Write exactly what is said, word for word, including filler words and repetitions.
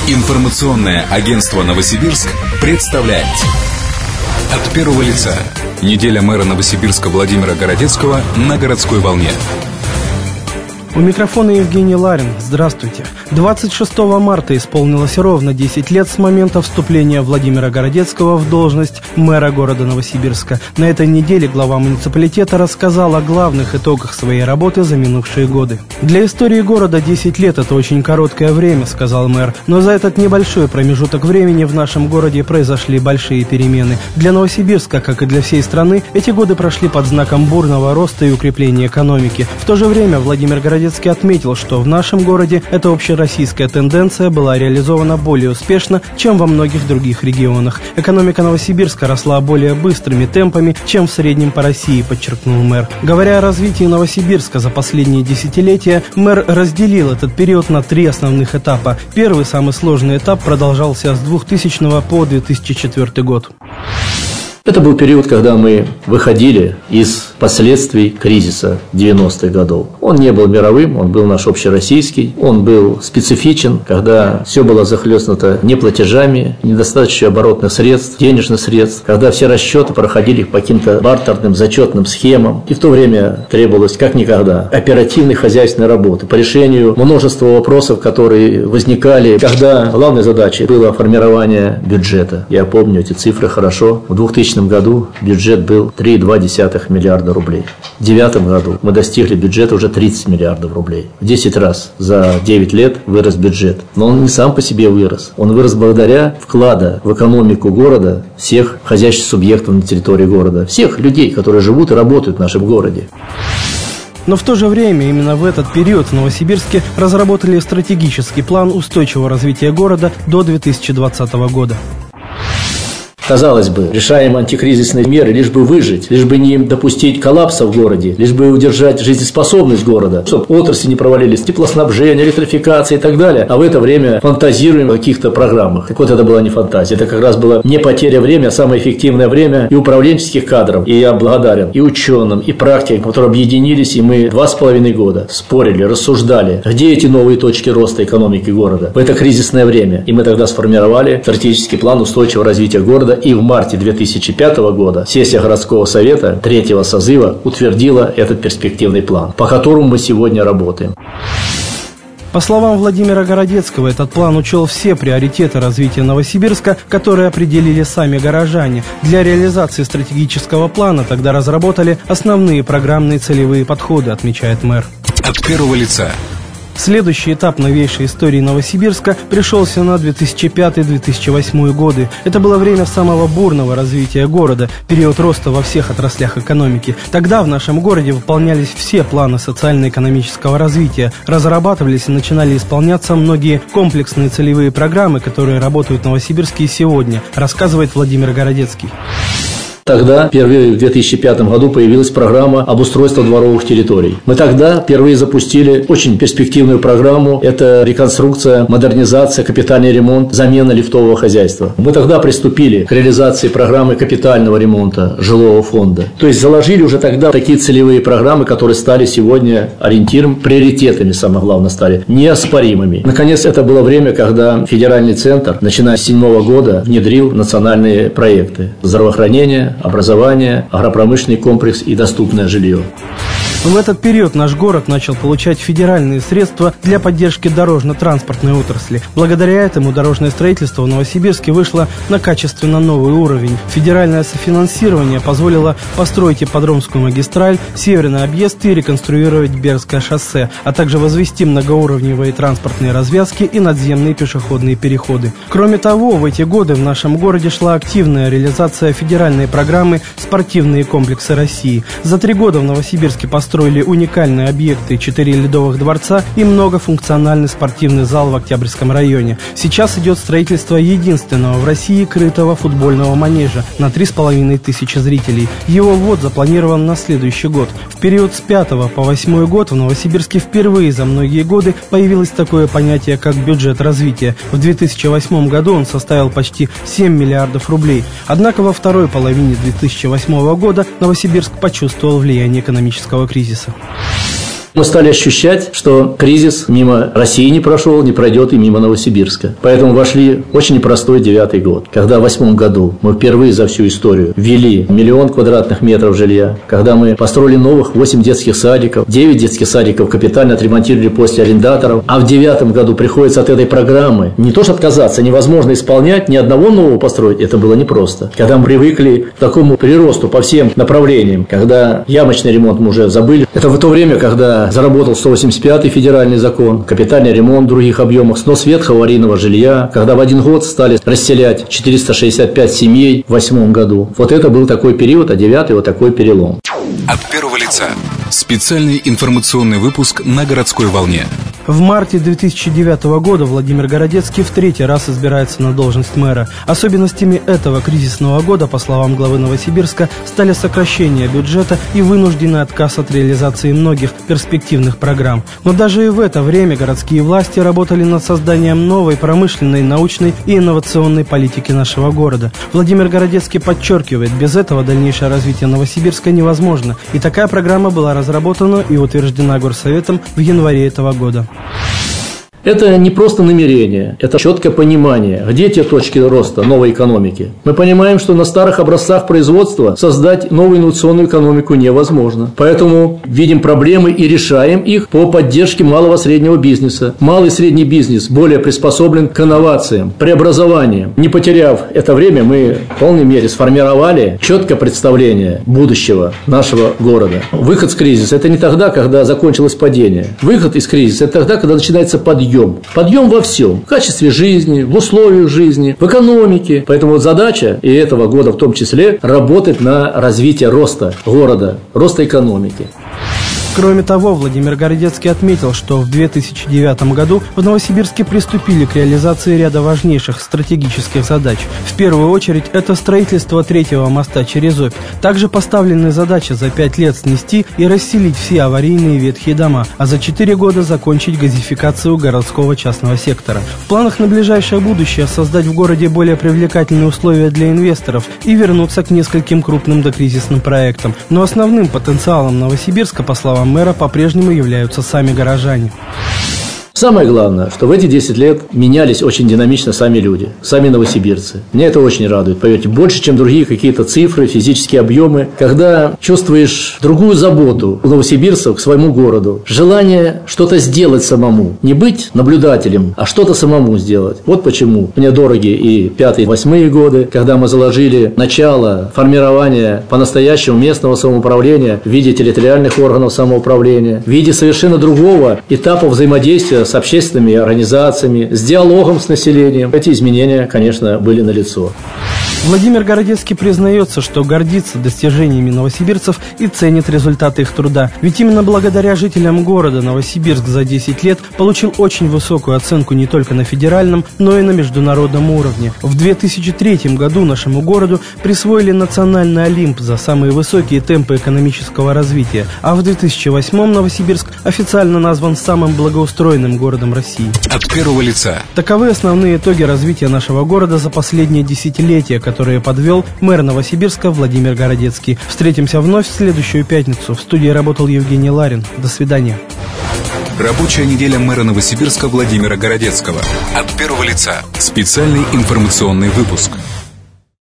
Информационное агентство «Новосибирск» представляет «От первого лица». Неделя мэра Новосибирска Владимира Городецкого на городской волне. У микрофона Евгений Ларин. Здравствуйте. двадцать шестого марта исполнилось ровно десять лет с момента вступления Владимира Городецкого в должность мэра города Новосибирска. На этой неделе глава муниципалитета рассказал о главных итогах своей работы за минувшие годы. «Для истории города десять лет – это очень короткое время», – сказал мэр. «Но за этот небольшой промежуток времени в нашем городе произошли большие перемены. Для Новосибирска, как и для всей страны, эти годы прошли под знаком бурного роста и укрепления экономики. В то же время Владимир Городецкий отметил, что в нашем городе эта общероссийская тенденция была реализована более успешно, чем во многих других регионах. Экономика Новосибирска росла более быстрыми темпами, чем в среднем по России», – подчеркнул мэр. Говоря о развитии Новосибирска за последние десятилетия, мэр разделил этот период на три основных этапа. Первый, самый сложный этап, продолжался с двухтысячного по две тысячи четвёртый год. Это был период, когда мы выходили из последствий кризиса девяностых годов. Он не был мировым, он был наш общероссийский, он был специфичен, когда все было захлестнуто неплатежами, недостаточно оборотных средств, денежных средств, когда все расчеты проходили по каким-то бартерным, зачетным схемам. И в то время требовалось, как никогда, оперативной хозяйственной работы по решению множества вопросов, которые возникали, когда главной задачей было формирование бюджета. Я помню эти цифры хорошо. В двухтысячном году бюджет был три целых две десятых миллиарда рублей. В две тысячи девятом году мы достигли бюджета уже тридцать миллиардов рублей. В десять раз за девять лет вырос бюджет. Но он не сам по себе вырос. Он вырос благодаря вклада в экономику города всех хозяйственных субъектов на территории города. Всех людей, которые живут и работают в нашем городе. Но в то же время именно в этот период в Новосибирске разработали стратегический план устойчивого развития города до две тысячи двадцатого года. Казалось бы, решаем антикризисные меры, лишь бы выжить, лишь бы не допустить коллапса в городе, лишь бы удержать жизнеспособность города, чтобы отрасли не провалились, теплоснабжение, электрификация и так далее. А в это время фантазируем о каких-то программах. Так вот, это была не фантазия, это как раз была не потеря времени, а самое эффективное время и управленческих кадров. И я благодарен и ученым, и практикам, которые объединились, и мы два с половиной года спорили, рассуждали, где эти новые точки роста экономики города в это кризисное время. И мы тогда сформировали стратегический план устойчивого развития города. И в марте две тысячи пятого года сессия городского совета третьего созыва утвердила этот перспективный план, по которому мы сегодня работаем. По словам Владимира Городецкого, этот план учел все приоритеты развития Новосибирска, которые определили сами горожане. Для реализации стратегического плана тогда разработали основные программные целевые подходы, отмечает мэр. От первого лица. Следующий этап новейшей истории Новосибирска пришелся на две тысячи пятый — две тысячи восьмой годы. Это было время самого бурного развития города, период роста во всех отраслях экономики. Тогда в нашем городе выполнялись все планы социально-экономического развития, разрабатывались и начинали исполняться многие комплексные целевые программы, которые работают в Новосибирске и сегодня, рассказывает Владимир Городецкий. Тогда, впервые в две тысячи пятом году, появилась программа обустройства дворовых территорий. Мы тогда впервые запустили очень перспективную программу. Это реконструкция, модернизация, капитальный ремонт, замена лифтового хозяйства. Мы тогда приступили к реализации программы капитального ремонта жилого фонда. То есть заложили уже тогда такие целевые программы, которые стали сегодня ориентиром, приоритетами, самое главное, стали неоспоримыми. Наконец, это было время, когда федеральный центр, начиная с две тысячи седьмого года, внедрил национальные проекты здравоохранения, образование, агропромышленный комплекс и доступное жилье. В этот период наш город начал получать федеральные средства для поддержки дорожно-транспортной отрасли. Благодаря этому дорожное строительство в Новосибирске вышло на качественно новый уровень. Федеральное софинансирование позволило построить ипподромскую магистраль, северный объезд и реконструировать Бердское шоссе, а также возвести многоуровневые транспортные развязки и надземные пешеходные переходы. Кроме того, в эти годы в нашем городе шла активная реализация федеральной программы «Спортивные комплексы России». За три года в Новосибирске построили Строили уникальные объекты, четыре ледовых дворца и многофункциональный спортивный зал в Октябрьском районе. Сейчас идет строительство единственного в России крытого футбольного манежа на три с половиной тысячи зрителей. Его ввод запланирован на следующий год. В период с пятого по восьмой год в Новосибирске впервые за многие годы появилось такое понятие, как бюджет развития. В две тысячи восьмом году он составил почти семь миллиардов рублей. Однако во второй половине две тысячи восьмого года Новосибирск почувствовал влияние экономического кризиса. Мы стали ощущать, что кризис мимо России не прошел, не пройдет и мимо Новосибирска. Поэтому вошли очень непростой девятый год, когда в восьмом году мы впервые за всю историю ввели миллион квадратных метров жилья, когда мы построили новых восемь детских садиков, девять детских садиков капитально отремонтировали после арендаторов, а в девятом году приходится от этой программы не то что отказаться, невозможно исполнять, ни одного нового построить, это было непросто. Когда мы привыкли к такому приросту по всем направлениям, когда ямочный ремонт мы уже забыли, это в то время, когда заработал сто восемьдесят пятый федеральный закон, капитальный ремонт в других объемах, снос ветхого аварийного жилья, когда в один год стали расселять четыреста шестьдесят пять семей в восьмом году. Вот это был такой период, а девятый вот такой перелом. От первого лица. Специальный информационный выпуск на городской волне. В марте две тысячи девятого года Владимир Городецкий в третий раз избирается на должность мэра. Особенностями этого кризисного года, по словам главы Новосибирска, стали сокращение бюджета и вынужденный отказ от реализации многих перспективных программ. Но даже и в это время городские власти работали над созданием новой промышленной, научной и инновационной политики нашего города. Владимир Городецкий подчеркивает, без этого дальнейшее развитие Новосибирска невозможно. И такая программа была разработана и утверждена Горсоветом в январе этого года. Это не просто намерение, это четкое понимание, где те точки роста новой экономики. Мы понимаем, что на старых образцах производства создать новую инновационную экономику невозможно. Поэтому видим проблемы и решаем их по поддержке малого и среднего бизнеса. Малый и средний бизнес более приспособлен к инновациям, преобразованиям. Не потеряв это время, мы в полной мере сформировали четкое представление будущего нашего города. Выход из кризиса – это не тогда, когда закончилось падение. Выход из кризиса – это тогда, когда начинается подъем. Подъем во всем. В качестве жизни, в условиях жизни, в экономике. Поэтому вот задача и этого года в том числе работать на развитие роста города, роста экономики. Кроме того, Владимир Городецкий отметил, что в две тысячи девятом году в Новосибирске приступили к реализации ряда важнейших стратегических задач. В первую очередь, это строительство третьего моста через Обь. Также поставлены задачи за пять лет снести и расселить все аварийные ветхие дома, а за четыре года закончить газификацию городского частного сектора. В планах на ближайшее будущее создать в городе более привлекательные условия для инвесторов и вернуться к нескольким крупным докризисным проектам. Но основным потенциалом Новосибирска, по словам мэра, по-прежнему являются сами горожане. Самое главное, что в эти десять лет менялись очень динамично сами люди, сами новосибирцы. Меня это очень радует, поверьте, больше, чем другие какие-то цифры, физические объемы. Когда чувствуешь другую заботу у новосибирцев к своему городу, желание что-то сделать самому, не быть наблюдателем, а что-то самому сделать. Вот почему мне дороги и пятые, восьмые годы, когда мы заложили начало формирования по-настоящему местного самоуправления в виде территориальных органов самоуправления, в виде совершенно другого этапа взаимодействия с общественными организациями, с диалогом с населением. Эти изменения, конечно, были налицо. Владимир Городецкий признается, что гордится достижениями новосибирцев и ценит результаты их труда. Ведь именно благодаря жителям города Новосибирск за десять лет получил очень высокую оценку не только на федеральном, но и на международном уровне. В две тысячи третьем году нашему городу присвоили национальный Олимп за самые высокие темпы экономического развития, а в две тысячи восьмом Новосибирск официально назван самым благоустроенным городом России. От первого лица. Таковы основные итоги развития нашего города за последние десятилетия, которые подвел мэр Новосибирска Владимир Городецкий. Встретимся вновь в следующую пятницу. В студии работал Евгений Ларин. До свидания. Рабочая неделя мэра Новосибирска Владимира Городецкого. От первого лица. Специальный информационный выпуск.